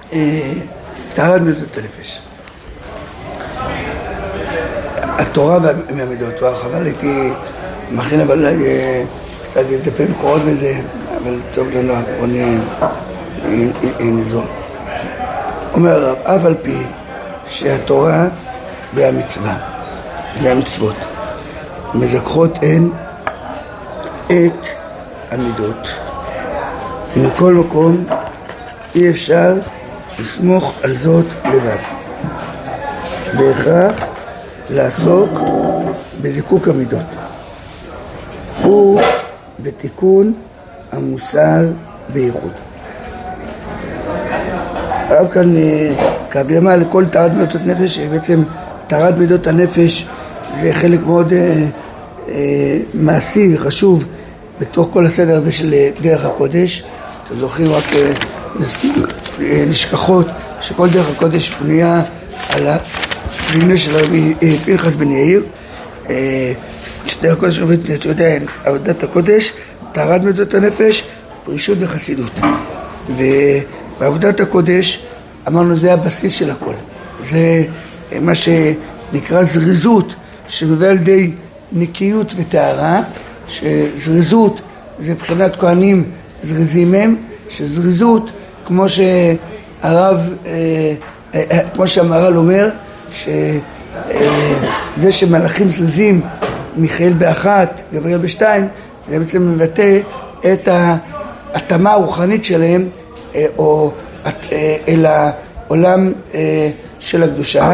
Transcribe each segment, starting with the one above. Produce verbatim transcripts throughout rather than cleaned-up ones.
טהרת מידות הנפש. התורה והמידות, חבל הייתי מכין אבל קצת לדפי מקורות בזה, אבל טוב לנו, בוא נזור. אומר, אף על פי שהתורה והמצווה והמצוות מזכחות הן את המידות, מכל מקום אי אפשר לסמוך על זאת לבד, בהכרח לעסוק בזיקוק המידות ובתיקון המוסר בייחוד. הרב כאן כהקדמה לכל טהרת מידות הנפש, בעצם טהרת מידות הנפש זה חלק מאוד אה, אה, מעשי וחשוב בתוך כל הסדר הזה של דרך הקודש. אתם זוכרים רק אה, אה, נשכחות שכל דרך הקודש בנויה על הפנינה של רבי אה, פנחס בן יאיר. אה, שדרך הקודש עובד פני, אתה יודע, עבודת הקודש, טהרת מידות הנפש, פרישות וחסידות. ובעבודת הקודש אמרנו זה הבסיס של הכל, זה מה שנקרא זריזות שמביאה על ידי נקיות וטהרה, שזריזות זה מבחינת כהנים זריזים הם, שזריזות כמו שהרב כמו שהמהר"ל אומר שזה שמלאכים זריזים, מיכאל באחת, גבריאל בשתיים, זה בעצם מבטא את ההתאמה הרוחנית שלהם או אל העולם של הקדושה,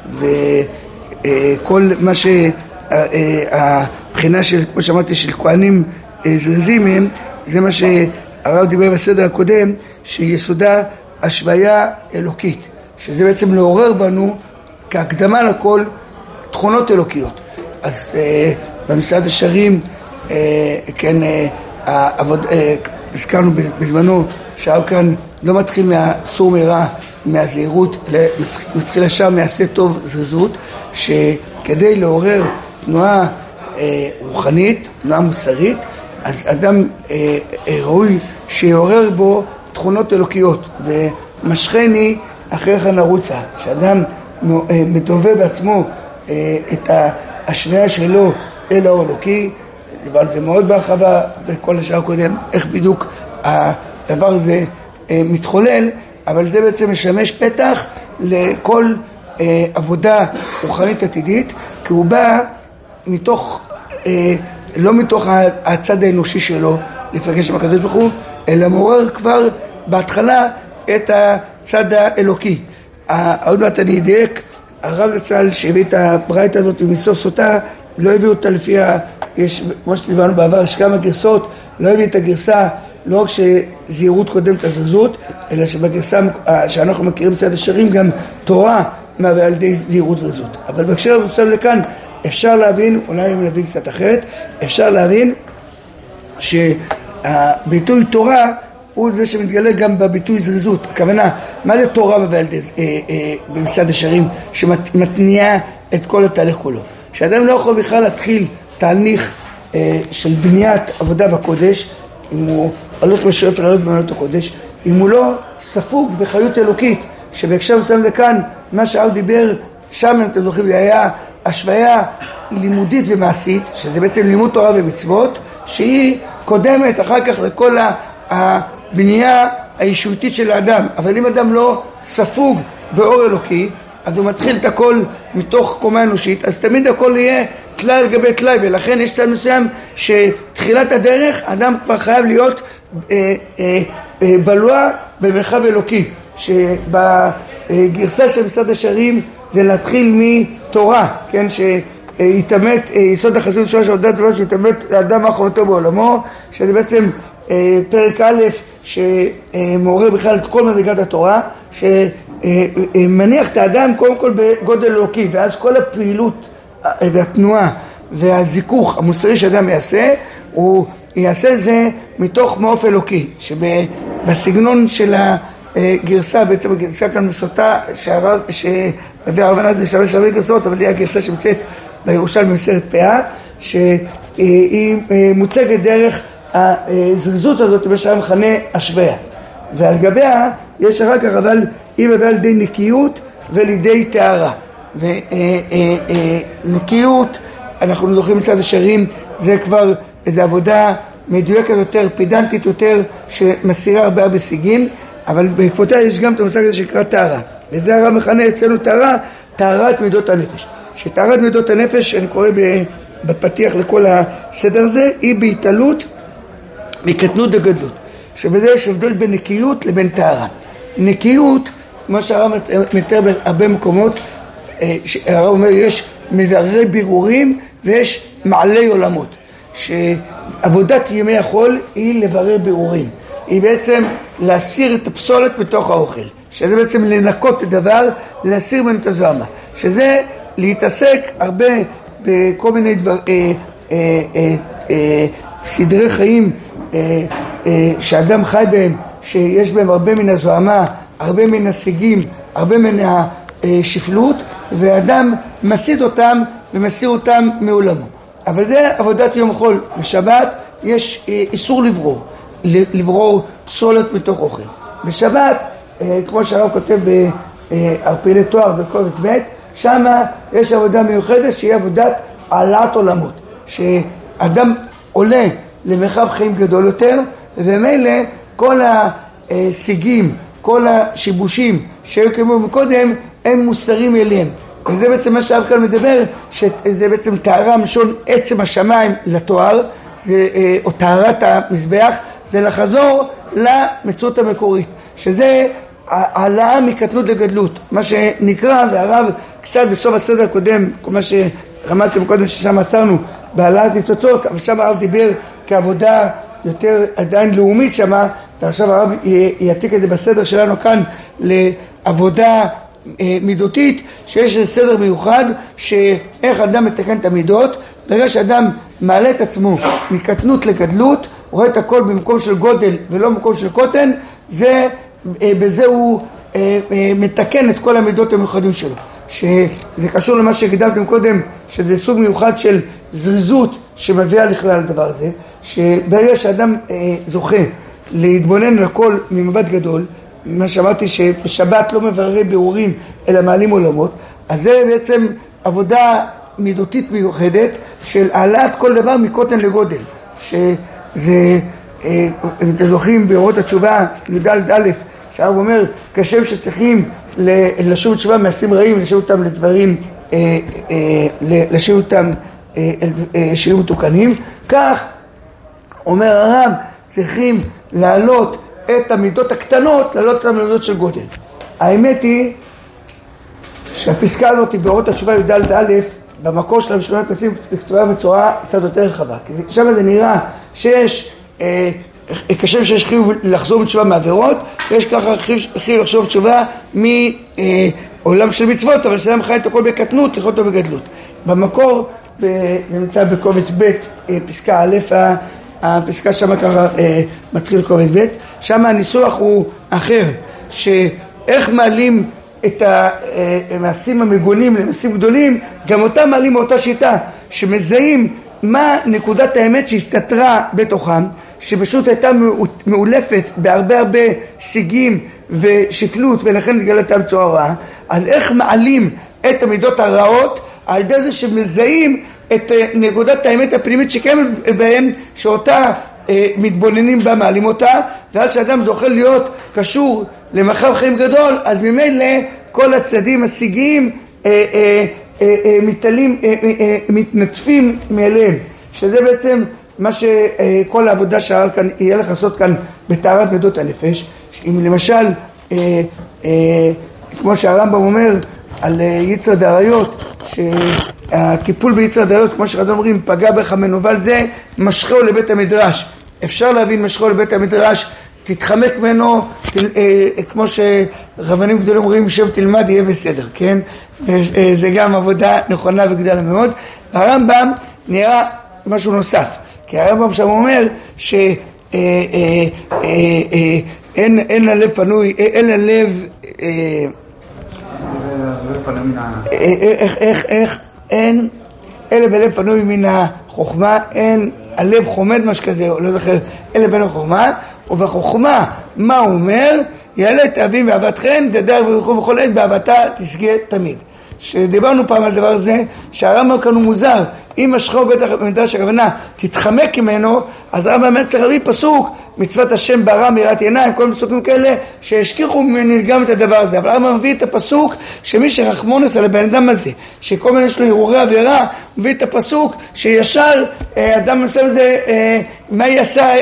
וכל מה שהבחינה של, כמו שאמרתי, של כהנים זריזים הם, זה מה שהרב דיבר בסדר הקודם, שיסודה השוויה אלוקית, שזה בעצם לעורר בנו כהקדמה לכל תכונות אלוקיות. אז במשרד השרים, כן, העבוד, הזכרנו בזמנו שהרב כאן לא מתחיל מהסור מרע, מהזהירות, מתחיל ישר מעשה טוב זריזות, שכדי לעורר תנועה אה, רוחנית, תנועה מוסרית, אז אדם אה, אה, ראוי שיעורר בו תכונות אלוקיות, ומשכני אחריך נרוצה, שאדם אה, מדובה בעצמו אה, את ההשוואה שלו אל האור אלוקי. אבל זה מאוד בהרחבה בכל השעה הקודם, איך בדיוק הדבר הזה אה, מתחולל, אבל זה בעצם משמש פתח לכל אה, עבודה רוחנית עתידית, כי הוא בא מתוך, אה, לא מתוך הצד האנושי שלו לפגש עם הקדוש ברוך הוא, אלא מעורר כבר בהתחלה את הצד האלוקי. עוד מעט אני אדייק, הרב זצ"ל שהביא את הברייתא הזאת ומסוף סוטה, לא הביא אותה לפי ה... יש, כמו שדיברנו בעבר, יש כמה גרסות, לא הביא את הגרסה, לא רק שזהירות קודמת לזריזות, אלא שבגרסה שאנחנו מכירים בצד השרים גם תורה מהווה על ידי זהירות וזריזות. אבל בהקשר בסוף לכאן אפשר להבין, אולי אם נבין קצת אחרת, אפשר להבין שהביטוי תורה הוא זה שמתגלה גם בביטוי זריזות. הכוונה, מה זה תורה מהווה על ידי במצד השרים שמתניע את כל התהליך כולו? שאדם לא יכול בכלל להתחיל תהליך אה, של בניית עבודה בקודש, אם הוא הולך ושואף לעלות במעלות הקודש, אם הוא לא ספוג בחיות אלוקית, שבהקשר מסוים לכאן, מה שהרב דיבר, שם אם אתם זוכרים, זה היה השוויה לימודית ומעשית, שזה בעצם לימוד תורה ומצוות, שהיא קודמת אחר כך לכל הבנייה הישועתית של האדם. אבל אם אדם לא ספוג באור אלוקי, אז הוא מתחיל את הכל מתוך קומה אנושית, אז תמיד הכל יהיה תלאי על גבי תלאי, ולכן יש צד מסוים שתחילת הדרך אדם כבר חייב להיות אה, אה, אה, בלוע במרחב אלוקי, שבגרסה של משרד השרים זה להתחיל מתורה, כן, שיתאמת אה, יסוד החסידות שלו של עבודת דבר, שיתאמת לאדם האחרונתו בעולמו, שזה בעצם אה, פרק א' שמעורר בכלל את כל מדרגת התורה, שמניח את האדם קודם כל בגודל אלוקי, ואז כל הפעילות והתנועה והזיכוך המוסרי שאדם יעשה, הוא יעשה זה מתוך מעוף אלוקי, שבסגנון של הגרסה, בעצם הגרסה כאן מסוטה, שהביא הרב ענת זה שלוש הרבה גרסאות, אבל היא הגרסה שמצאת בירושלים במסכת פאה, שהיא מוצגת דרך הזריזות הזאת בשעה מכנה השוויה. ועל גביה יש אחר כך אבל היא מביאה לידי נקיות ולידי טהרה. ונקיות אנחנו זוכרים מצד השערים, זה כבר איזו עבודה מדויקת יותר, פידנטית יותר, שמסירה הרבה הרבה שיגים, אבל בעקבותיה יש גם את המושג הזה שנקרא טהרה, וזה הרב מכנה אצלנו טהרה, טהרת מידות הנפש. שטהרת מידות הנפש, אני קורא בפתיח לכל הסדר הזה, היא בהתעלות מקטנות וגדלות, שבזה יש הבדל בין נקיות לבין טהרה. נקיות, כמו שהרב מתאר בהרבה מקומות, הרב אומר יש מבררי בירורים ויש מעלי עולמות, שעבודת ימי החול היא לברר בירורים, היא בעצם להסיר את הפסולת בתוך האוכל, שזה בעצם לנקות את הדבר, להסיר ממנו את הזוהמה, שזה להתעסק הרבה בכל מיני דבר, אה, אה, אה, אה, סדרי חיים אה, אה, שאדם חי בהם, שיש בהם הרבה מן הזוהמה, הרבה מן השיגים, הרבה מן השפלות, ואדם מסיט אותם ומסיר אותם מעולמו. אבל זה עבודת יום חול. בשבת יש איסור לברור, לברור פסולת מתוך אוכל. בשבת, כמו שהרב כותב בערפילי תואר בקובץ ב', שם יש עבודה מיוחדת שהיא עבודת העלאת עולמות, שאדם עולה למרחב חיים גדול יותר, ומילא כל השיגים, כל השיבושים שהיו כמו מקודם, הם מוסרים אליהם. וזה בעצם מה שהרב כאן מדבר, שזה בעצם טהרה משון עצם השמיים לתואר, או טהרת המזבח, זה לחזור למציאות המקורית, שזה העלאה מקטנות לגדלות, מה שנקרא, והרב קצת בסוף הסדר הקודם, כמו מה שרמזתם קודם ששם עצרנו, בהעלאת ניצוצות, אבל שם הרב דיבר כעבודה יותר עדיין לאומית שמה, ועכשיו הרב יעתיק את זה בסדר שלנו כאן לעבודה מידותית, שיש סדר מיוחד שאיך אדם מתקן את המידות. ברגע שאדם מעלה את עצמו מקטנות לגדלות, רואה את הכל במקום של גודל ולא במקום של קוטן, זה, בזה הוא מתקן את כל המידות המיוחדים שלו, שזה קשור למה שהקדמתם קודם, שזה סוג מיוחד של זריזות שמביאה לכלל הדבר הזה, שברגע שאדם זוכה להתבונן על הכל ממבט גדול, מה שאמרתי שבשבת לא מבררי בירורים אלא מעלים עולמות, אז זה בעצם עבודה מידותית מיוחדת של העלאת כל דבר מקוטן לגודל, שזה, אם אתם זוכרים באורות התשובה י"ד א', שהרב אומר כשם שצריכים לשוב תשובה מעשים רעים, לשוב אותם לדברים, לשוב אותם שיהיו מתוקנים, כך אומר הרב צריכים להעלות את המידות הקטנות, להעלות את המידות של גודל. האמת היא שהפסקה הזאת באורות התשובה י"ד א', במקור של המשנה הכנסים כתובה בצורה קצת יותר רחבה, כי שם זה נראה שיש אה, כשם שיש חיוב לחזור בתשובה מעבירות, ויש ככה חיוב לחזור בתשובה מעולם של מצוות, אבל שאדם חי את הכל בקטנות, יכול אותו בגדלות. במקור נמצא בקובץ ב' פסקה א', הפסקה שם ככה מתחיל קובץ ב', שם הניסוח הוא אחר, שאיך מעלים את המעשים המגונים למעשים גדולים, גם אותם מעלים מאותה שיטה, שמזהים מה נקודת האמת שהסתתרה בתוכם, שפשוט הייתה מאולפת בהרבה הרבה שיגים ושפלות, ולכן נתגלתה בצורה רעה. אז איך מעלים את המידות הרעות? על ידי זה שמזהים את נקודת האמת הפנימית שקיימת בהם, שאותה מתבוננים בה, מעלים אותה, ואז שאדם זוכה להיות קשור למרחב חיים גדול, אז ממילא כל הצדדים השיגיים מתעלים, מתנצפים מאליהם, שזה בעצם מה שכל העבודה שהרב כאן יהיה לך לעשות כאן בטהרת מידות הנפש. אם למשל כמו שהרמב"ם אומר על יצר דאריות, שהטיפול ביצר דאריות, כמו שחז"ל אומרים, פגע בך מנוול זה, משכו לבית המדרש. אפשר להבין משכו לבית המדרש, תתחמק ממנו, תל, אה, כמו שרבנים גדולים אומרים, שב תלמד יהיה בסדר, כן? אה, זה גם עבודה נכונה וגדולה מאוד. הרמב"ם נראה משהו נוסף, כי הרמב"ם שם אומר שאין אה, אה, אה, אה, אין, אין הלב פנוי, אין הלב אה, איך, איך, איך, אין, אלה בלב פנוי מן החוכמה, אין הלב חומד משהו כזה, לא זוכר, אלה בין החוכמה, ובחוכמה, מה הוא אומר? יעלה תאבים ואהבת חן, תדע ובכל בכל עת באהבתה תשגה תמיד. שדיברנו פעם על דבר הזה, שהרמב"ם כאן הוא מוזר, אם משכו בטח במדרש הכוונה תתחמק ממנו, אז הרמב"ם באמת צריך להביא פסוק, מצוות השם ברא מיראת עיניים, כל פסוקים כאלה שהשכיחו ממני גם את הדבר הזה. אבל הרמב"ם מביא את הפסוק שמי שרחמונס על הבן אדם הזה, שכל מיני יש לו הרהורי עבירה, הוא מביא את הפסוק שישר אדם מסוים הזה, מה יעשה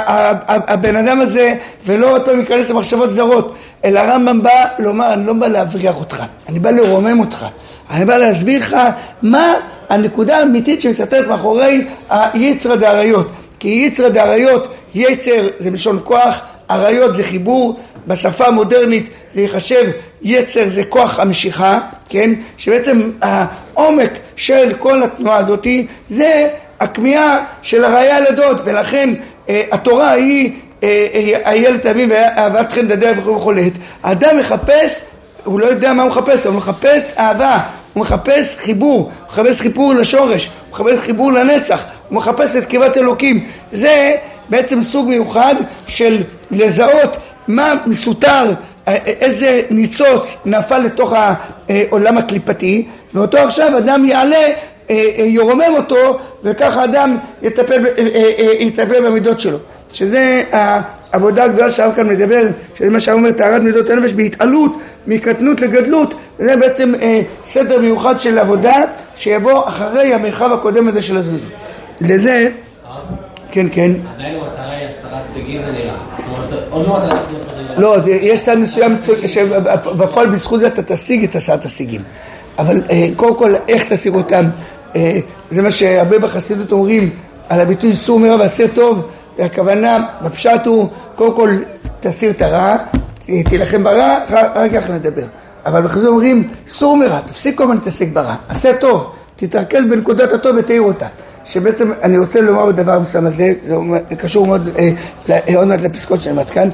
הבן אדם הזה, ולא עוד פעם ייכנס למחשבות זרות, אלא הרמב"ם בא לומר, אני לא בא להבריח אותך, אני בא לרומם אותך, אני בא להסביר לך מה הנקודה האמיתית שמסתתרת מאחורי היצר דאריות. כי יצר דאריות, יצר זה מלשון כוח, אריות זה חיבור, בשפה המודרנית זה יחשב יצר זה כוח המשיכה, כן? שבעצם העומק של כל התנועה הזאת זה הכמיהה של הראיה לדוד, ולכן אה, התורה היא הילד תאבים ואהבת חן תדע וכו' וכו'. האדם מחפש, הוא לא יודע מה הוא מחפש, הוא מחפש אהבה, הוא מחפש חיבור, הוא מחפש חיבור לשורש, הוא מחפש חיבור לנצח, הוא מחפש את קיבת אלוקים. זה בעצם סוג מיוחד של לזהות מה מסותר, איזה ניצוץ נפל לתוך העולם הקליפתי, ואותו עכשיו אדם יעלה, ירומם אותו, וככה אדם יטפל, יטפל במידות שלו. שזה העבודה הגדולה שהרב כאן מדבר, שזה מה שהרב אומר, טהרת מידות הנפש בהתעלות, מקטנות לגדלות. זה בעצם אה, סדר מיוחד של עבודה שיבוא אחרי המרחב הקודם הזה של הזריזות. לזה, כן, כן. עדיין המטרה היא הסתרת סגים, זה נראה. עוד לא מטרה. לא, יש צד מסוים שבפועל בזכות זה אתה תשיג את הסתרת הסגים. אבל אה, קודם כל, איך תשיג אותם? אה, זה מה שהרבה בחסידות אומרים על הביטוי סור מרע ועשה טוב. והכוונה בפשט הוא, קודם כל תסיר את הרע, תילחם ברע, רק כך נדבר. אבל בחזור אומרים, סור מרע, תפסיק כל מה להתעסק ברע, עשה טוב, תתרכז בנקודת הטוב ותאיר אותה. שבעצם אני רוצה לומר בדבר מסוים הזה, זה קשור מאוד עוד מעט לפסקות של מתקן,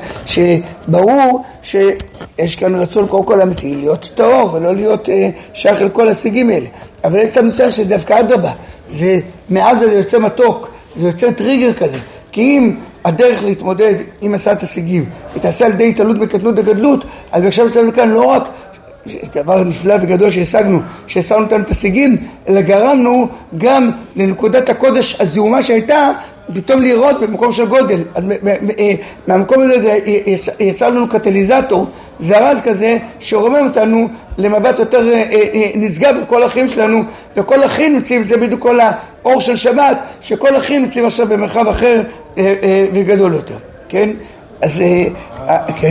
שברור שיש כאן רצון קודם כל אמיתי, להיות טהור ולא להיות שייך אל כל השיגים האלה. אבל יש מסוים שדווקא אדרבה, ומאז זה יוצא מתוק, זה יוצא טריגר כזה. כי אם הדרך להתמודד עם הסעת השיגים תעשה על ידי התעלות בקטנות וגדלות, אז עכשיו נצטרך כאן לא רק דבר נפלא וגדול שהשגנו, שהשגנו אותנו את השיגים, אלא גרמנו גם לנקודת הקודש הזיומה שהייתה, פתאום לראות במקום של גודל. אז מהמקום הזה יצא לנו קטליזטור, זרז כזה, שרומם אותנו למבט יותר נשגב על כל החיים שלנו, וכל החיים נמצאים, זה בדיוק כל האור של שבת, שכל החיים נמצאים עכשיו במרחב אחר וגדול יותר. כן? אז כן.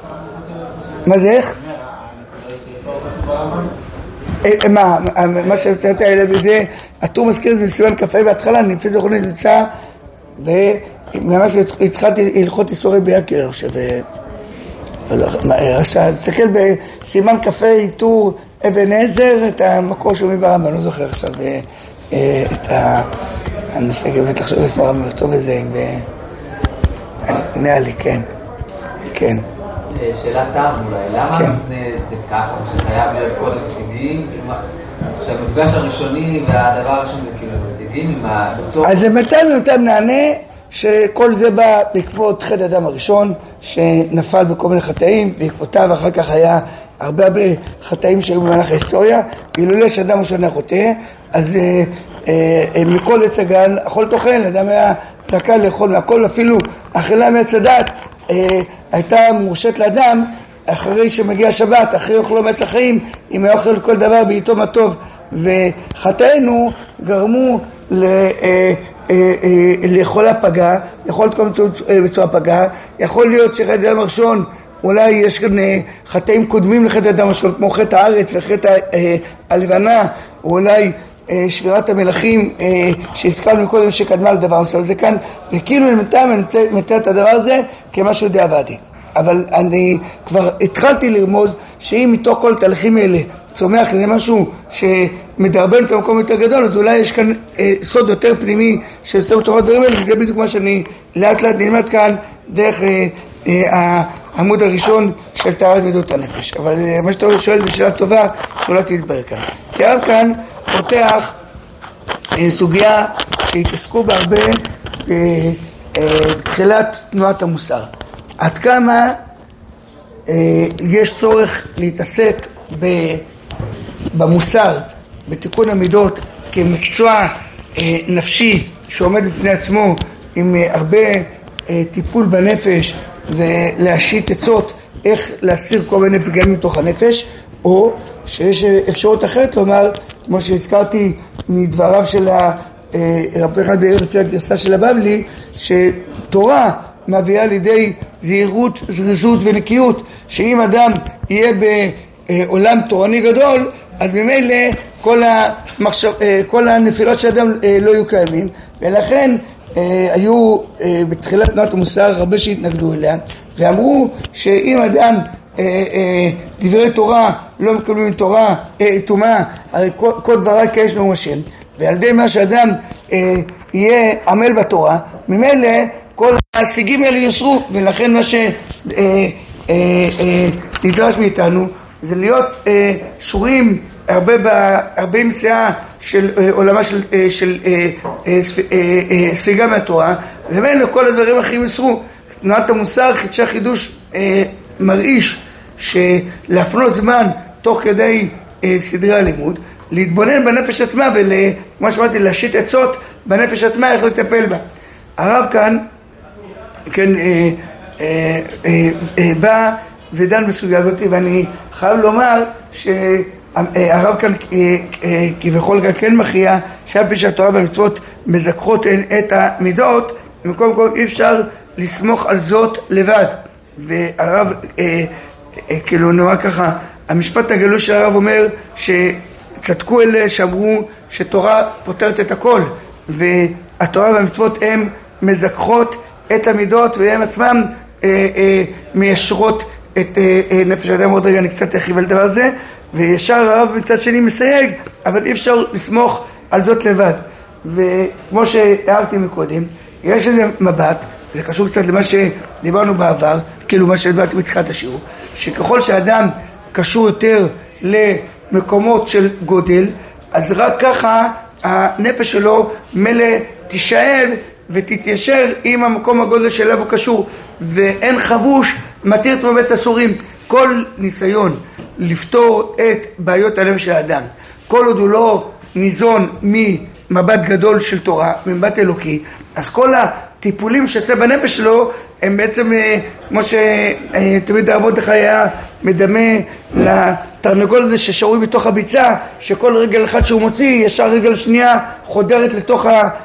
מה זה איך? מה, מה שהפתעת האלה וזה, הטור מזכיר זה בסימן קפה בהתחלה, אני לפי זכרוני נמצא וממש התחלתי הלכות איסורי בייקר, אני חושב, תסתכל בסימן קפה טור אבן עזר, את המקור שהוא מברם, אני לא זוכר עכשיו את ה... אני מסתכל בטח עכשיו איפה הרב מרטוב בזה, נראה לי, כן, כן. שאלה תם אולי, למה זה ככה, שחייב להיות קודם שיגים? שהמפגש הראשוני והדבר הראשון זה כאילו משיגים עם הדוקטור? אז זה מתי ומתי נענה שכל זה בא בעקבות חטא אדם הראשון שנפל בכל מיני חטאים, בעקבותיו אחר כך היה הרבה הרבה חטאים שהיו במהלך ההיסטוריה, ואילולא שאדם ראשון היה חוטא, אז אה, אה, מכל עץ הגן אכול תאכל, אדם היה זכאי לאכול מהכל, אפילו אכילה מעץ הדת אה, הייתה מורשת לאדם אחרי שמגיע שבת, אחרי אוכלו מעץ החיים, אם היה אוכל כל דבר בעיתו מה טוב, וחטאינו גרמו ל... אה, לאכול הפגה, יכול להיות כל בצורה פגה, יכול להיות שחטא אדם הראשון, אולי יש כאן חטאים קודמים לחטא אדם הראשון, כמו חטא הארץ וחטא הלבנה, או אולי שבירת המלכים שהזכרנו מקודם שקדמה לדבר מסוים. זה כאן, וכאילו למתאם אני מתאר את הדבר הזה כמשהו די עבדי. אבל אני כבר התחלתי לרמוז שאם מתוך כל התהליכים האלה צומח לזה משהו שמדרבן את המקום יותר גדול, אז אולי יש כאן אה, סוד יותר פנימי של סוד תורת דברים האלה, וזה בדיוק מה שאני לאט לאט נלמד כאן דרך אה, אה, העמוד הראשון של טהרת מידות הנפש. אבל אה, מה שאתה שואל זה שאלה טובה שאולי תתברר כאן. תיאר כאן פותח אה, סוגיה שהתעסקו בהרבה בתחילת תנועת המוסר. עד כמה יש צורך להתעסק במוסר, בתיקון המידות, כמקצוע נפשי שעומד בפני עצמו עם הרבה טיפול בנפש ולהשית עצות איך להסיר כל מיני פגמים מתוך הנפש, או שיש אפשרות אחרת לומר, כמו שהזכרתי מדבריו של רבי אחד בעיר לפי הגרסה של הבבלי, שתורה מביאה לידי זהירות, זריזות ונקיות, שאם אדם יהיה בעולם תורני גדול, אז ממילא כל, המחשב, כל הנפילות של אדם לא יהיו קיימים, ולכן היו בתחילת תנועת המוסר הרבה שהתנגדו אליה, ואמרו שאם אדם דברי תורה לא מקבלים תורה טומאה, הרי כל, כל דברי כאש נאום השם, ועל ידי מה שאדם יהיה עמל בתורה, ממילא כל ההשיגים האלה יוסרו, ולכן מה שנדרש מאיתנו זה להיות שורים הרבה הרבה מסעה של עולמה של של ספיגה מהתורה, ומילא כל הדברים האחרים יוסרו. תנועת המוסר חידשה חידוש מרעיש, שלהפנות זמן תוך כדי סדרי הלימוד להתבונן בנפש עצמה, ולמה שאמרתי, להשית עצות בנפש עצמה איך לטפל בה. הרב כאן כן אה, אה, אה, אה, בא ודן בסוגיה הזאת, ואני חייב לומר שהרב כאן אה, אה, כביכול גם כן מכריע שאף פי שהתורה והמצוות מזכחות את המידות, במקום כל אי אפשר לסמוך על זאת לבד. והרב אה, אה, כאילו נורא ככה, המשפט הגלוי של הרב אומר שצדקו אלה שאמרו שתורה פותרת את הכל, והתורה והמצוות הם מזכחות את המידות, והם עצמם אה, אה, מיישרות את אה, אה, נפש האדם. עוד רגע אני קצת ארחיב על דבר זה, וישר הרב מצד שני מסייג, אבל אי אפשר לסמוך על זאת לבד. וכמו שהערתי מקודם, יש איזה מבט, זה קשור קצת למה שדיברנו בעבר, כאילו מה שדיברתי בתחילת השיעור, שככל שאדם קשור יותר למקומות של גודל, אז רק ככה הנפש שלו מלא תישאב ותתיישר עם המקום הגודל שאליו הוא קשור, ואין חבוש מתיר את מבית אסורים. כל ניסיון לפתור את בעיות הלב של האדם, כל עוד הוא לא ניזון ממבט גדול של תורה, ממבט אלוקי, אז כל הטיפולים שעשה בנפש שלו הם בעצם כמו שתמיד הרב מרדכי היה מדמה לתרנגול הזה ששרוי בתוך הביצה, שכל רגל אחד שהוא מוציא ישר רגל שנייה חודרת לתוך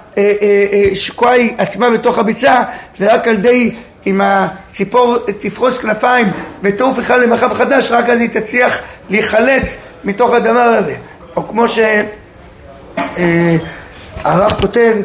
השקועי עצמה בתוך הביצה, ורק על די אם הציפור תפרוס כנפיים ותעוף אחד למרחב חדש, רק אז היא תצליח להיחלץ מתוך הדבר הזה. או כמו שהרב כותב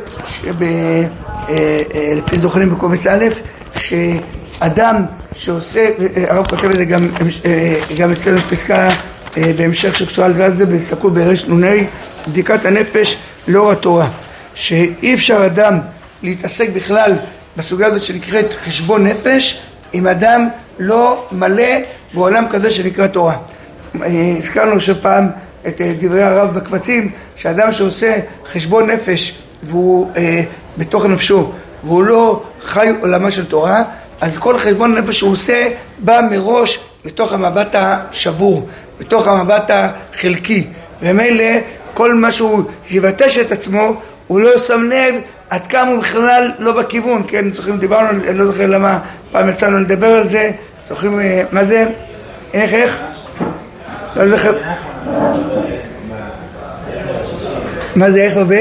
לפי זוכרים בקובץ א', שאדם שעושה, הרב כותב את זה גם, גם אצלנו פסקה בהמשך שקשורה על דבר זה בסקול ברש נוני, בדיקת הנפש לאור התורה, שאי אפשר אדם להתעסק בכלל בסוגיה הזאת שנקראת חשבון נפש אם אדם לא מלא בעולם כזה שנקרא תורה. הזכרנו שפעם את דברי הרב בקבצים, שאדם שעושה חשבון נפש והוא אה, בתוך נפשו והוא לא חי עולמה של תורה, אז כל חשבון נפש שהוא עושה בא מראש מתוך המבט השבור, מתוך המבט החלקי, ומילא כל מה שהוא יבטש את עצמו הוא לא שם לב עד כמה הוא בכלל לא בכיוון. כן, זוכרים, דיברנו, אני לא זוכר למה פעם יצאנו לדבר על זה, זוכרים מה זה? איך, איך? לא זוכר. מה זה, איך בבה?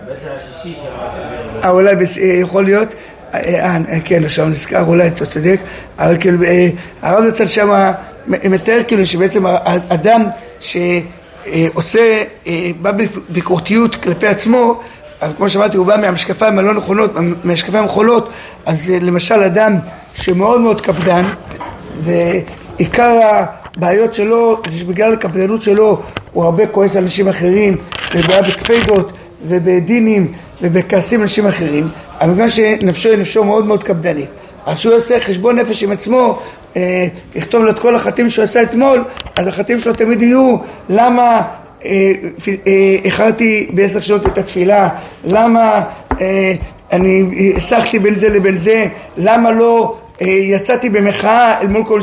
אה, אולי יכול להיות, אה, כן, עכשיו נזכר, אולי אתה צודק, אבל כאילו, הרב נצל שם מתאר כאילו שבעצם האדם שעושה, בא ביקורתיות כלפי עצמו, אז כמו שאמרתי, הוא בא מהמשקפיים הלא נכונות, מהמשקפיים החולות. אז למשל אדם שמאוד מאוד קפדן, ועיקר הבעיות שלו זה שבגלל הקפדנות שלו הוא הרבה כועס על אנשים אחרים, ובעיה בקפידות ובדינים ובכעסים אנשים אחרים, אבל בגלל שנפשו היא נפשו מאוד מאוד קפדנית, אז שהוא עושה חשבון נפש עם עצמו, אה, יכתוב לו את כל החטאים שהוא עשה אתמול, אז החטאים שלו תמיד יהיו למה איחרתי בעשר שעות את התפילה, למה אני הסחתי בין זה לבין זה, למה לא יצאתי במחאה אל מול כל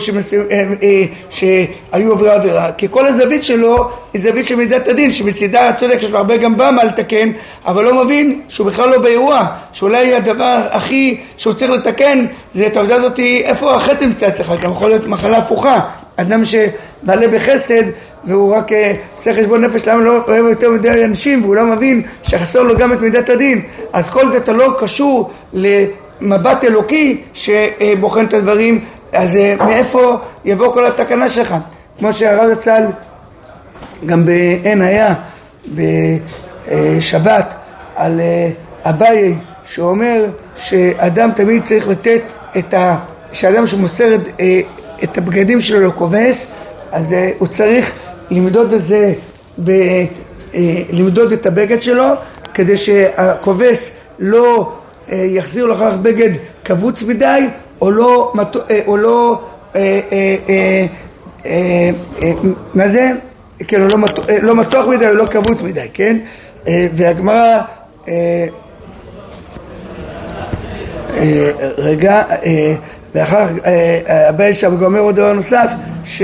שהיו עבירה עבירה, כי כל הזווית שלו היא זווית של מידת הדין, שבצידה הצודק יש לו הרבה גם בה מה לתקן, אבל לא מבין שהוא בכלל לא באירוע, שאולי הדבר הכי שהוא צריך לתקן זה את העובדה הזאת, איפה החטא נמצא אצלך, גם יכול להיות מחלה הפוכה, אדם שמעלה בחסד והוא רק עושה חשבון נפש, למה לא אוהב יותר מדי אנשים, והוא לא מבין שחסר לו גם את מידת הדין, אז כל זה אתה לא קשור למבט אלוקי שבוחן את הדברים, אז מאיפה יבוא כל התקנה שלך? כמו שהרב זצ"ל גם בעין היה בשבת על אביי, שאומר שאדם תמיד צריך לתת את ה... שאדם שמוסר את הבגדים שלו לכובס, אז הוא צריך למדוד את זה, ב, למדוד את הבגד שלו, כדי שהכובס לא יחזיר לו אחר בגד קבוץ מדי, או לא, או לא, מה זה? כן, לא, לא מתוח מדי, או לא קבוץ מדי, כן? והגמרא, רגע, ואחר הבעל שם אומר עוד דבר נוסף, ש...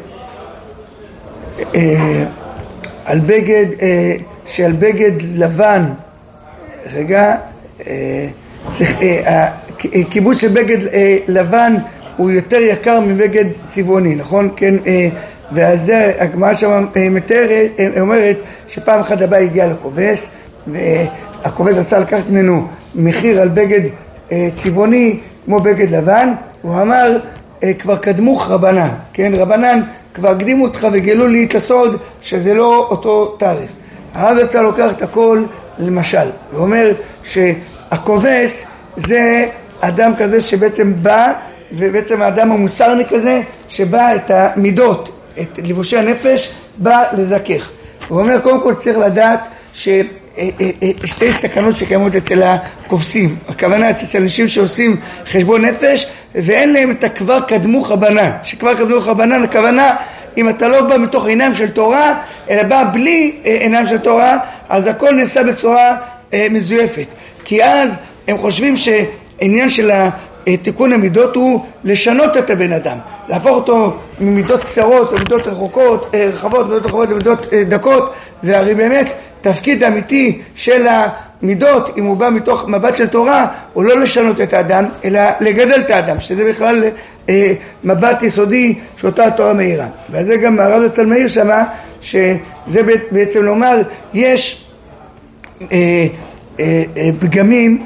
על בגד, שעל בגד לבן, רגע, צריך, כיבוש של בגד לבן הוא יותר יקר מבגד צבעוני, נכון? כן, ועל זה הגמרא שם מתארת, אומרת שפעם אחת הבא הגיע לכובס, והכובס רצה לקחת ממנו מחיר על בגד צבעוני כמו בגד לבן, הוא אמר, כבר קדמוך רבנן, כן, רבנן כבר הקדימו אותך וגילו לי את הסוד שזה לא אותו תאריך. הרב זצ"ל לוקח את הכל למשל, הוא אומר שהכובס זה אדם כזה שבעצם בא, ובעצם האדם המוסרניק הזה שבא את המידות, את לבושי הנפש, בא לזכך. הוא אומר קודם כל צריך לדעת ש... שתי סכנות שקיימות אצל הכובסים, הכוונה אצל אנשים שעושים חשבון נפש ואין להם את הכבר קדמוך רבנן, שכבר קדמוך רבנן הכוונה אם אתה לא בא מתוך עיניים של תורה אלא בא בלי עיניים של תורה, אז הכל נעשה בצורה מזויפת, כי אז הם חושבים שעניין של תיקון המידות הוא לשנות את הבן אדם, להפוך אותו ממידות קצרות למידות רחוקות, רחבות, מידות רחבות למידות דקות, והרי באמת תפקיד האמיתי של המידות, אם הוא בא מתוך מבט של תורה, הוא לא לשנות את האדם, אלא לגדל את האדם, שזה בכלל אה, מבט יסודי שאותה התורה מאירה. ועל זה גם הרב זצ"ל מאיר שמה, שזה בעצם לומר, יש אה, אה, אה, פגמים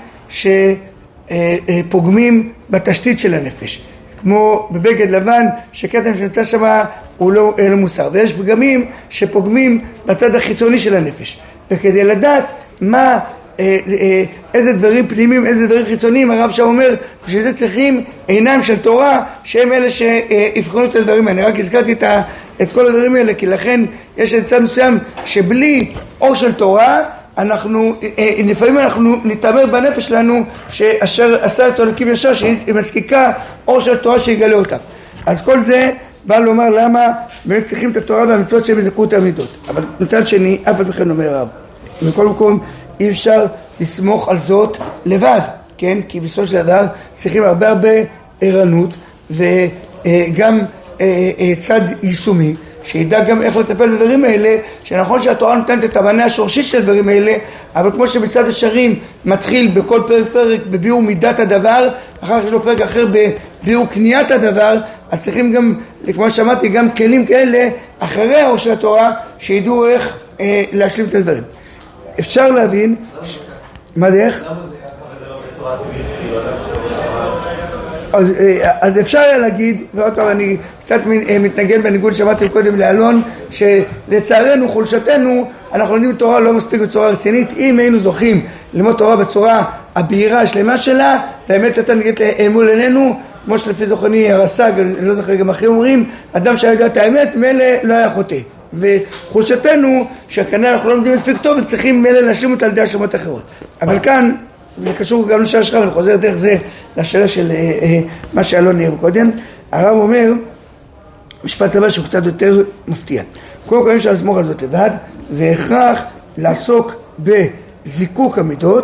שפוגמים אה, אה, בתשתית של הנפש. כמו בבגד לבן, שכתם שנמצא שם הוא לא, לא מוסר. ויש פגמים שפוגמים בצד החיצוני של הנפש. וכדי לדעת מה, אה, אה, איזה דברים פנימיים, איזה דברים חיצוניים, הרב שם אומר, שזה צריכים עיניים של תורה, שהם אלה שיבחנו את הדברים האלה. אני רק הזכרתי את, ה, את כל הדברים האלה, כי לכן יש את צד מסוים שבלי אור של תורה, אנחנו, לפעמים אנחנו נתאמר בנפש שלנו שאשר עשה את אלוקים ישר, שהיא מסקיקה אור של תורה שיגלה אותה. אז כל זה בא לומר למה באמת צריכים את התורה והמצוות שהם יזכו את המידות. אבל מצד שני, אף על פי כן אומר הרב, מכל מקום אי אפשר לסמוך על זאת לבד, כן? כי בסופו של דבר צריכים הרבה הרבה ערנות וגם צד יישומי, שידע גם איך לטפל בדברים האלה, שנכון שהתורה נותנת את המענה השורשית של הדברים האלה, אבל כמו שבסד השערים מתחיל בכל פרק פרק בביאור מידת הדבר, אחר כך יש לו פרק אחר בביאור קניית הדבר, אז צריכים גם, כמו שאמרתי, גם כלים כאלה אחרי האור של התורה, שידעו איך אה, להשלים את הדברים. אפשר להבין, ש... מה זה איך? למה זה ככה לא בתורה טבעית כאילו אדם אז, אז אפשר היה להגיד, ועוד פעם אני קצת מתנגד בניגוד שמעתי קודם לאלון, שלצערנו חולשתנו אנחנו לומדים תורה לא מספיק בצורה רצינית. אם היינו זוכים ללמוד תורה בצורה הבהירה השלמה שלה, והאמת אתה נגיד מול עינינו, כמו שלפי זוכרני הרס"ג, אני לא זוכר גם אחרים אומרים, אדם שהיה יודע את האמת מלא לא היה חוטא. וחולשתנו שכנראה אנחנו לא לומדים מספיק טוב וצריכים מלא להשלים אותה על ידי השלמות אחרות. אבל כאן זה קשור גם לשאלה שלך, ואני חוזר דרך זה לשאלה של אה, אה, מה שאלון נראה קודם. הרב אומר, משפט הבא שהוא קצת יותר מפתיע. קודם כל אפשר לסמוך על זאת לבד, והכרח לעסוק בזיקוק המידות,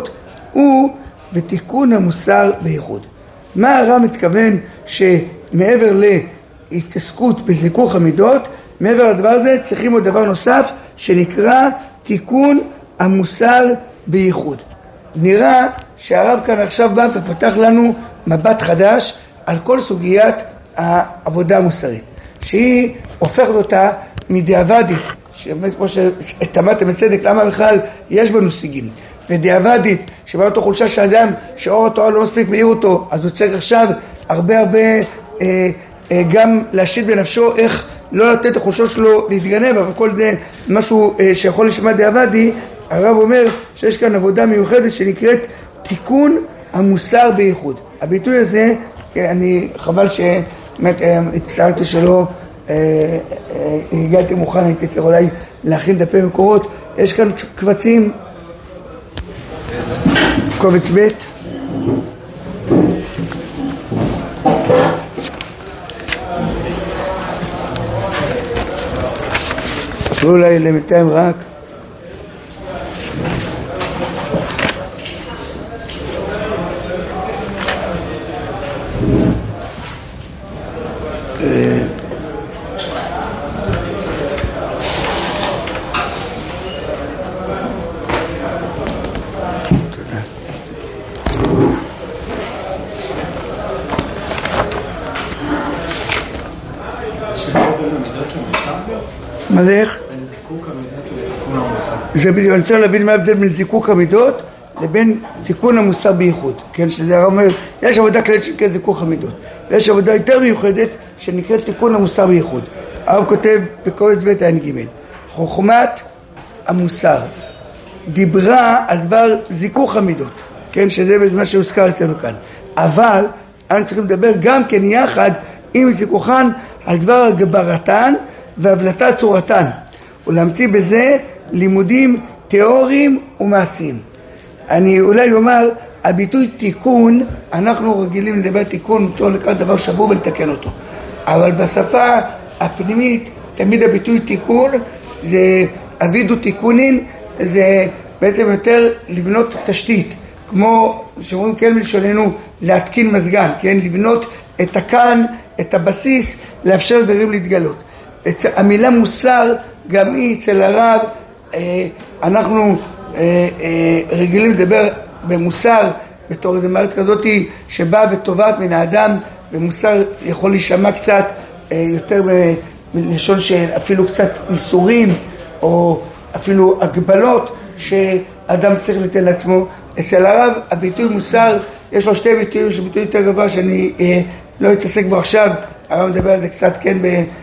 הוא ותיקון המוסר בייחוד. מה הרב מתכוון שמעבר להתעסקות בזיכוך המידות, מעבר לדבר הזה צריכים עוד דבר נוסף שנקרא תיקון המוסר בייחוד. נראה שהרב כאן עכשיו בא ופתח לנו מבט חדש על כל סוגיית העבודה המוסרית, שהיא הופכת אותה מדיעבדית, שבאמת כמו שתמדתם בצדק למה בכלל יש בנו שיגים, ודיעבדית שבא אותו חולשה שאדם שאור התורה לא מספיק מאיר אותו, אז הוא צריך עכשיו הרבה הרבה אה, אה, גם להשית בנפשו איך לא לתת החולשות שלו להתגנב, אבל כל זה משהו אה, שיכול לשמע דיעבדי. הרב אומר שיש כאן עבודה מיוחדת שנקראת תיקון המוסר בייחוד. הביטוי הזה, אני חבל שהצערתי שלא הגעתי מוכן, הייתי צריך אולי להכין דפי מקורות. יש כאן קבצים, קובץ ב' אולי למתאם רק מה זה איך? בין זיקוק המידות לתיקון המוסר. זה בדיוק, אני רוצה להבין מה ההבדל בין זיקוק המידות לבין תיקון המוסר בייחוד. כן, שזה הרב אומר, יש עבודה כללית שנקראת זיקוק המידות, ויש עבודה יותר מיוחדת שנקראת תיקון המוסר בייחוד. הרב כותב בקובץ ב' עין ג' חוכמת המוסר דיברה על דבר זיקוק המידות, כן, שזה מה שהוזכר אצלנו כאן. אבל אנחנו צריכים לדבר גם כן יחד עם זיקוחן על דבר הגברתן והבלטת צורתן, ולהמציא בזה לימודים תיאוריים ומעשיים. אני אולי אומר, הביטוי תיקון, אנחנו רגילים לדבר תיקון אותו לקראת דבר שבור ולתקן אותו, אבל בשפה הפנימית תמיד הביטוי תיקון זה אבידו תיקונין, זה בעצם יותר לבנות תשתית, כמו שאומרים כן מלשוננו להתקין מזגן, כן, לבנות את הכאן, את הבסיס, לאפשר דברים להתגלות. המילה מוסר גם היא אצל הרב, אנחנו רגילים לדבר במוסר בתור איזו מערכת כזאת שבאה וטובעת מן האדם, ומוסר יכול להישמע קצת יותר בלשון שאפילו קצת איסורים או אפילו הגבלות שאדם צריך לתת לעצמו. אצל הרב הביטוי מוסר יש לו שתי ביטויים, שביטוי יותר גבוה שאני לא אתעסק בו עכשיו, הרב מדבר על זה קצת כן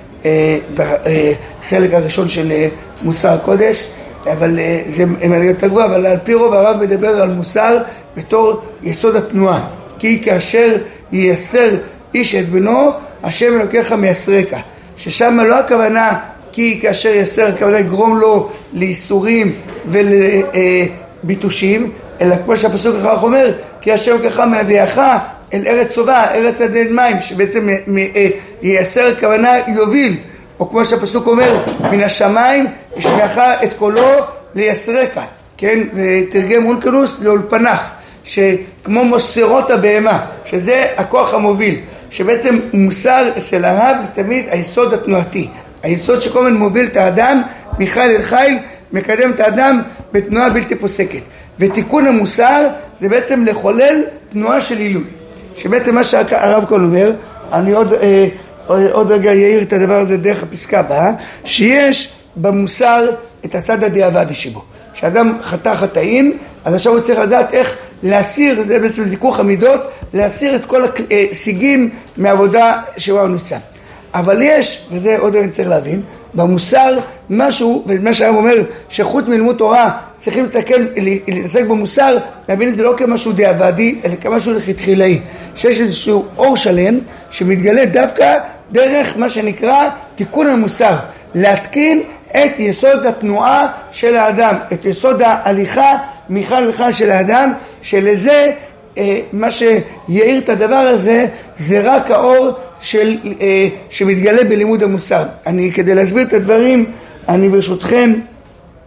בחלק הראשון של מוסר הקודש, אבל זה יותר גבוה. אבל על פי רוב הרב מדבר על מוסר בתור יסוד התנועה, כי כאשר ייסר איש את בנו השם אלוקיך מייסרך, ששם לא הכוונה כי כאשר ייסר, הכוונה יגרום לו לאיסורים ולביטושים, אלא כמו שהפסוק אחר אומר, כי השם אלוקיך מהביאך אל ארץ טובה, ארץ עדן מים, שבעצם ייסר הכוונה יוביל, או כמו שהפסוק אומר, מן השמיים ישמעך את קולו לייסרך, כן, ותרגם אונקלוס לאולפנך, שכמו מוסרות הבהמה, שזה הכוח המוביל, שבעצם מוסר אצל הרב זה תמיד היסוד התנועתי, היסוד שכל הזמן מוביל את האדם מחיל אל חיל, מקדם את האדם בתנועה בלתי פוסקת. ותיקון המוסר זה בעצם לחולל תנועה של עילוי, שבעצם מה שהרב כאן אומר, אני עוד, אה, עוד רגע יאיר את הדבר הזה דרך הפסקה הבאה, שיש במוסר את הצד הדיעבדי שבו, שאדם חטא חטאים, אז עכשיו הוא צריך לדעת איך להסיר, זה בעצם זיכוך המידות, להסיר את כל השיגים מעבודה שהוא נמצא. אבל יש, וזה עוד אני צריך להבין, במוסר משהו, ומה שהרב אומר, שחוץ מלימוד תורה צריכים להתעסק במוסר, להבין את זה לא כמשהו דיעבדי, אלא כמשהו לכתחילאי, שיש איזשהו אור שלם שמתגלה דווקא דרך מה שנקרא תיקון המוסר, להתקין את יסוד התנועה של האדם, את יסוד ההליכה מיכל לחיל של האדם, שלזה מה שיעיר את הדבר הזה זה רק האור של, שמתגלה בלימוד המוסר. אני כדי להסביר את הדברים, אני ברשותכם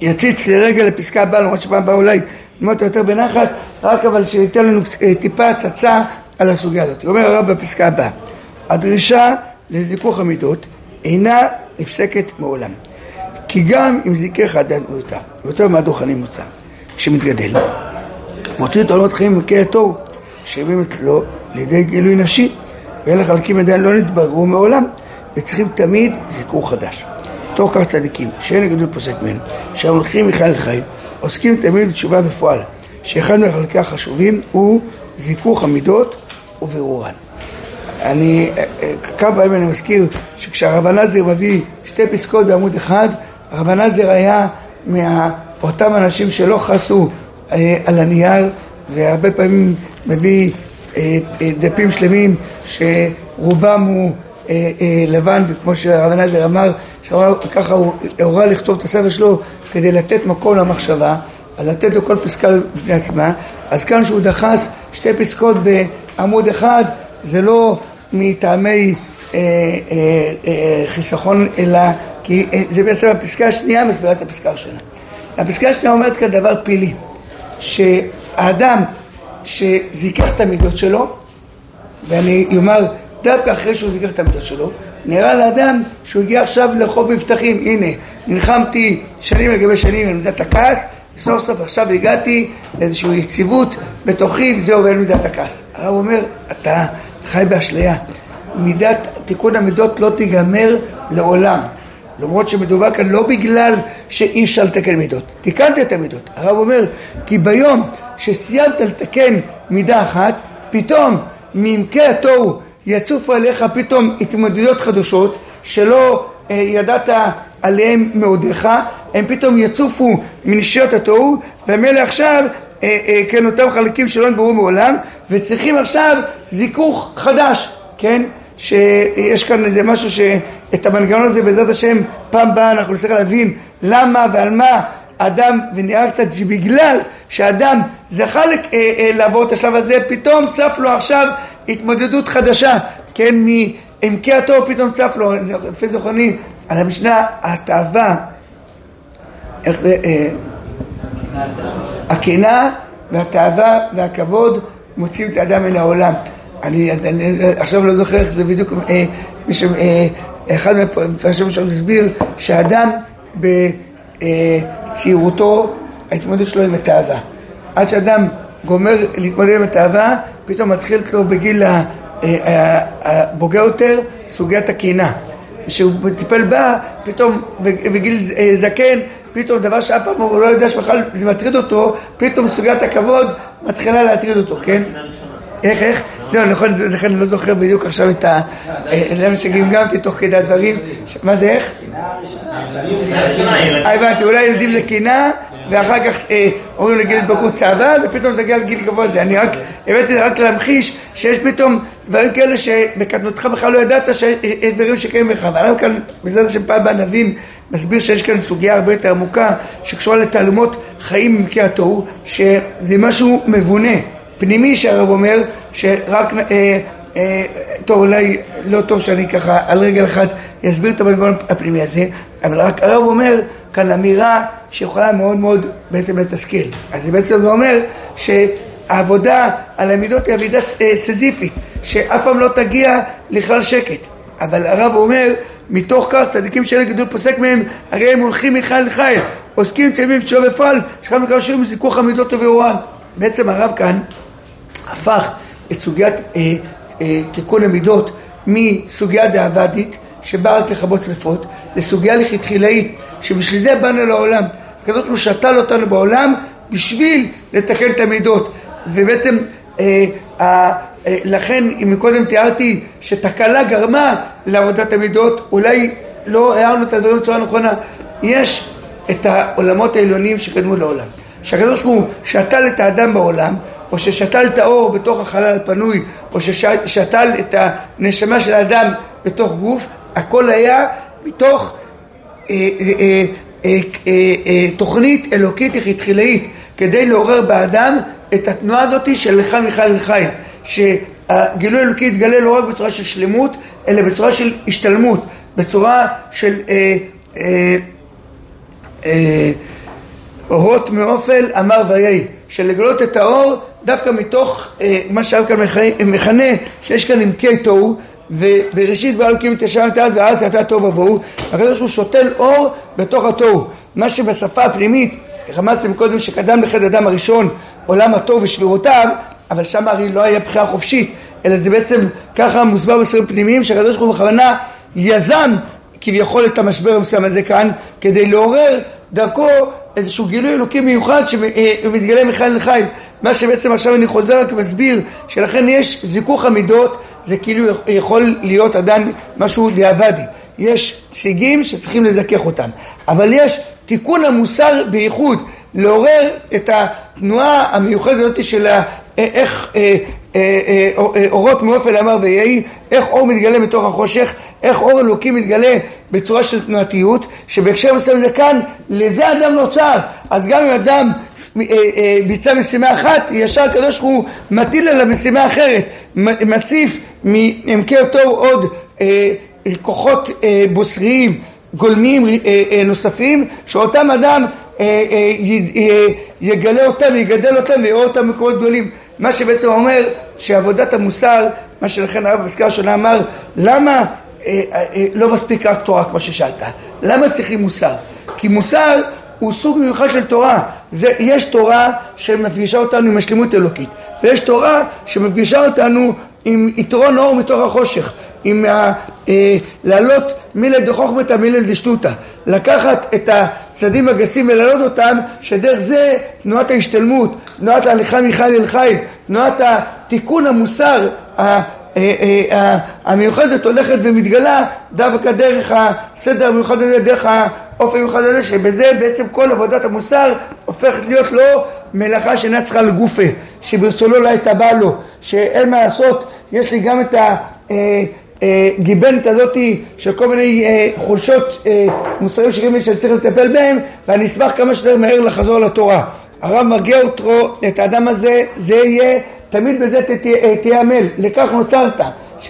יציץ לרגע לפסקה הבאה, למרות שפעם הבאה אולי נלמוד יותר בנחת, רק אבל שניתן לנו טיפה הצצה על הסוגיה הזאת. אומר הרב בפסקה הבאה, הדרישה לזיכוך המידות אינה נפסקת מעולם, כי גם אם זיכך האדם מידותיו, ואותו מהדוכנים מוצא, כשמתגדל, מוציא את עולמות חיים מכי התור, שבים אצלו לידי גילוי נפשי, ואלה חלקים עדיין לא נתבררו מעולם, וצריכים תמיד זיכוך חדש. תוך כך צדיקים, שאין הגדול פוסק מהם, שהמולכים מחי אל חי, עוסקים תמיד בתשובה בפועל, שאחד מהחלקי החשובים הוא זיכוך המידות ובירורן. אני, כמה פעמים אני מזכיר שכשהרב נזיר מביא שתי פסקאות בעמוד אחד, הרב נזיר היה מאותם אנשים שלא חסו אה, על הנייר, והרבה פעמים מביא אה, אה, דפים שלמים שרובם הוא אה, אה, לבן, וכמו שהרב נזיר אמר, ככה הוא הורה לכתוב את הספר שלו כדי לתת מקום למחשבה, אז לתת לו כל פסקה בפני עצמה. אז כאן שהוא דחס שתי פסקאות בעמוד אחד, זה לא מטעמי אה, אה, אה, חיסכון, אלא כי אה, זה בעצם הפסקה השנייה מסבירה את הפסקה הראשונה. הפסקה השנייה אומרת כאן דבר פילי, שהאדם שזיכך את המידות שלו, ואני אומר דווקא אחרי שהוא זיכך את המידות שלו, נראה לאדם שהוא הגיע עכשיו לחוב מבטחים. הנה, נלחמתי שנים לגבי שנים על מידת הכעס, סוף סוף עכשיו הגעתי לאיזושהי יציבות בתוכי, וזה עובר מידת הכעס. הרב אומר, אתה חי באשליה, מידת תיקון המידות לא תיגמר לעולם, למרות שמדובר כאן לא בגלל שאי אפשר לתקן מידות, תיקנת את המידות. הרב אומר, כי ביום שסיימת לתקן מידה אחת, פתאום מעמקי התוהו יצופו עליך פתאום התמודדות חדשות שלא אה, ידעת עליהם מעודך, הם פתאום יצופו מנשיות התוהו, ומילא עכשיו אה, אה, כן, אותם חלקים שלא נתבררו מעולם, וצריכים עכשיו זיכוך חדש, כן? שיש כאן איזה משהו שאת המנגנון הזה בעזרת השם פעם באה אנחנו נצטרך להבין למה ועל מה אדם, ונראה קצת שבגלל שאדם זכה אה, אה, לעבור את השלב הזה, פתאום צף לו עכשיו התמודדות חדשה, כן? מעמקי התוהו פתאום צף לו, לפי זוכרני על המשנה, התאווה, איך זה, אה, הקנאה והתאווה והכבוד מוציאים את האדם מן העולם. אני, אני עכשיו לא זוכר איך זה בדיוק, אה, מישהו, אה, אחד מהפרשים שם הסביר שהאדם בצעירותו, ההתמודדות שלו עם התאווה. עד שאדם גומר להתמודד עם התאווה, פתאום מתחיל אצלו בגיל הבוגר יותר סוגיית הקנאה. כשהוא טיפל בה, פתאום בגיל זקן, פתאום דבר שאף פעם הוא לא יודע שבכלל זה מטריד אותו, פתאום סוגיית הכבוד מתחילה להטריד אותו, כן? איך, איך? זהו, נכון, לכן אני לא זוכר בדיוק עכשיו את ה... למה שגמגמתי תוך כדי הדברים. מה זה, איך? הבנתי, אולי ילדים לקנאה, ואחר כך אומרים לגיל התבגרות צעבה, ופתאום תגיע לגיל כבוד. אני רק, הבאתי רק להמחיש שיש פתאום דברים כאלה שבקטנותך בכלל לא ידעת שיש דברים שקיים בך. ואנחנו כאן, בזאת השם פעם בא נבין, מסביר שיש כאן סוגיה הרבה יותר עמוקה, שקשורה לתעלומות חיים ממקי התוהו, שזה משהו מבונה. פנימי שהרב אומר שרק, אה, אה, טוב אולי לא טוב שאני ככה על רגל אחת יסביר את המנגנון הפנימי הזה, אבל רק הרב אומר כאן אמירה שיכולה מאוד מאוד בעצם לתסכל. אז זה בעצם אומר שהעבודה על המידות היא עבודה סזיפית, שאף פעם לא תגיע לכלל שקט. אבל הרב אומר, מתוך כך צדיקים שאין גדול פוסק מהם, הרי הם הולכים מחי אל חי, עוסקים תמיד בתשובה בפועל, שכם מקרשים בזיכוך המידות ובירורן. בעצם הרב כאן הפך את סוגיית אה, אה, תיקון המידות מסוגיה דאבדית שבאה רק לכבות שריפות לסוגיה לכתחילאית שבשביל זה באנו לעולם. הקדוש ברוך הוא שתל אותנו בעולם בשביל לתקן את המידות, ובעצם אה, אה, אה, לכן אם מקודם תיארתי שתקלה גרמה לעבודת המידות, אולי לא הערנו את הדברים בצורה נכונה. יש את העולמות העליונים שקדמו לעולם, שהקדוש ברוך הוא שתל את האדם בעולם, או ששתל את האור בתוך החלל הפנוי, או ששתל את הנשמה של האדם בתוך גוף, הכל היה מתוך אה, אה, אה, אה, אה, תוכנית אלוקית יחיתחילאית, כדי לעורר באדם את התנועה הזאת של לך מחי אל חי, שהגילוי אלוקי יתגלה לא רק בצורה של שלמות, אלא בצורה של השתלמות, בצורה של אה, אה, אה, אורות מאופל אמר ויהי, שלגלות את האור דווקא מתוך אה, מה שהרב כאן מכנה, שיש כאן עמקי תוהו, ובראשית ברא אלוקים את השמיים ואת הארץ ואז יצא תוהו ובוהו. הקדוש הוא שותל אור בתוך התוהו, מה שבשפה הפנימית רמזתם קודם שקדם לחטא אדם הראשון עולם התוהו ושבירותיו, אבל שם הרי לא היה בחירה חופשית, אלא זה בעצם ככה מוסבר בספרים פנימיים שהקדוש הוא בכוונה יזם כביכול את המשבר המסוים הזה כאן, כדי לעורר דרכו איזשהו גילוי אלוקי מיוחד שמתגלה מחיים לחיים. מה שבעצם עכשיו אני חוזר רק מסביר, שלכן יש זיכוך המידות, זה כאילו יכול להיות עדיין משהו דיעבדי. יש שיגים שצריכים לזכך אותם, אבל יש תיקון המוסר בייחוד, לעורר את התנועה המיוחדת הזאת של איך אורות מאופל אמר ויהי, איך אור מתגלה מתוך החושך, איך אור אלוקי מתגלה בצורה של תנועתיות, שבהקשר מסוים זה כאן, לזה אדם נוצר. אז גם אם אדם ביצע משימה אחת, ישר הקדוש הוא מטיל עליו משימה אחרת, מציף מעמקי אותו עוד כוחות בוסריים גולמיים נוספים, שאותם אדם יגלה אותם, יגדל אותם ויראה אותם מקומות גדולים. מה שבעצם אומר שעבודת המוסר, מה שלכן הרב בסקירה ראשונה אמר, למה לא מספיק רק תורה כמו ששאלת? למה צריכים מוסר? כי מוסר הוא סוג מיוחד של תורה. זה, יש תורה שמפגישה אותנו עם השלימות אלוקית, ויש תורה שמפגישה אותנו עם יתרון אור מתוך החושך, עם ה, אה, לעלות מילה דחוכמתא מילה דשטותא, לקחת את הצדדים הגסים ולעלות אותם, שדרך זה תנועת ההשתלמות, תנועת ההליכה מחיל אל חיל, תנועת התיקון המוסר המיוחדת הולכת ומתגלה דווקא דרך הסדר המיוחד הזה, דרך האופן המיוחד הזה, שבזה בעצם כל עבודת המוסר הופכת להיות לא מלאכה שאינה צריכה לגופה, שברצונו לא הייתה באה לו, שאין מה לעשות, יש לי גם את הגיבנת הזאת של כל מיני חולשות מוסריים שגם יש שצריך לטפל בהם, ואני אשמח כמה שיותר מהר לחזור לתורה. הרב מרגיע אותו, את האדם הזה, זה יהיה תמיד בזה תיאמל, לכך נוצרת,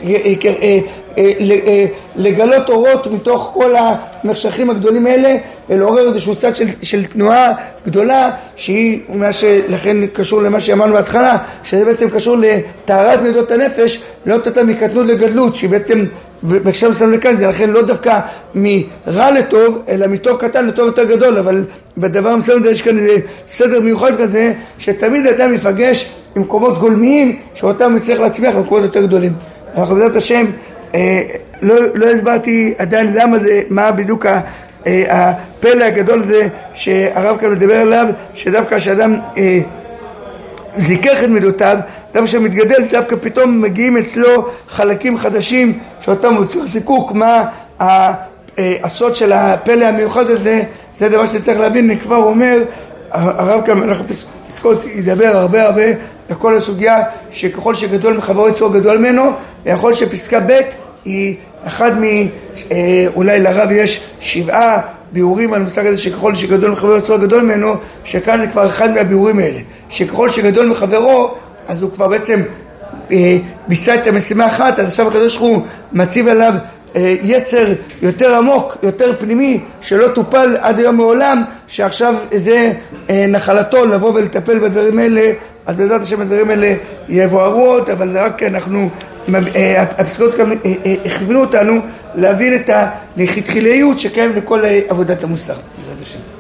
לגלות אורות מתוך כל המחשכים הגדולים האלה, ולעורר איזשהו צד של, של תנועה גדולה, שהיא מה שלכן קשור למה שאמרנו בהתחלה, שזה בעצם קשור לטהרת מידות הנפש, לא אותה מקטנות לגדלות, שהיא בעצם בהקשר מסוים לכאן, זה לכן לא דווקא מרע לטוב, אלא מטוב קטן לטוב יותר גדול, אבל בדבר מסוים יש כאן איזה סדר מיוחד כזה, שתמיד אדם יפגש עם מקומות גולמיים, שאותם יצליח להצמיח במקומות יותר גדולים. אנחנו בעזרת השם, אה, לא, לא הסברתי עדיין למה זה, מה בדיוק ה, אה, הפלא הגדול הזה שהרב כאן מדבר עליו, שדווקא שאדם אה, זיכך את מידותיו, דווקא שמתגדל, דווקא פתאום מגיעים אצלו חלקים חדשים שאותם הוא צריך זיקוק. מה הסוד של הפלא המיוחד הזה, זה דבר שצריך להבין. אני כבר אומר, הרב כאן מלך הפסקות ידבר הרבה הרבה לכל הסוגיה שככל שגדול מחברו יצור גדול ממנו, ויכול שפסקה ב' היא אחד מ... אולי לרב יש שבעה ביאורים על מושג הזה שככל שגדול מחברו יצור גדול ממנו, שכאן זה כבר אחד מהביאורים האלה, שככל שגדול מחברו אז הוא כבר בעצם ביצע את המשימה אחת, אז עכשיו הקדוש הוא מציב עליו יצר יותר עמוק, יותר פנימי, שלא טופל עד היום מעולם, שעכשיו זה נחלתו לבוא ולטפל בדברים האלה. אז בעזרת השם הדברים האלה יבוארו עוד, אבל זה רק אנחנו, הפסקאות כאן הכוונו אותנו להבין את הלכתחיליות שקיים לכל עבודת המוסר. בעזרת השם.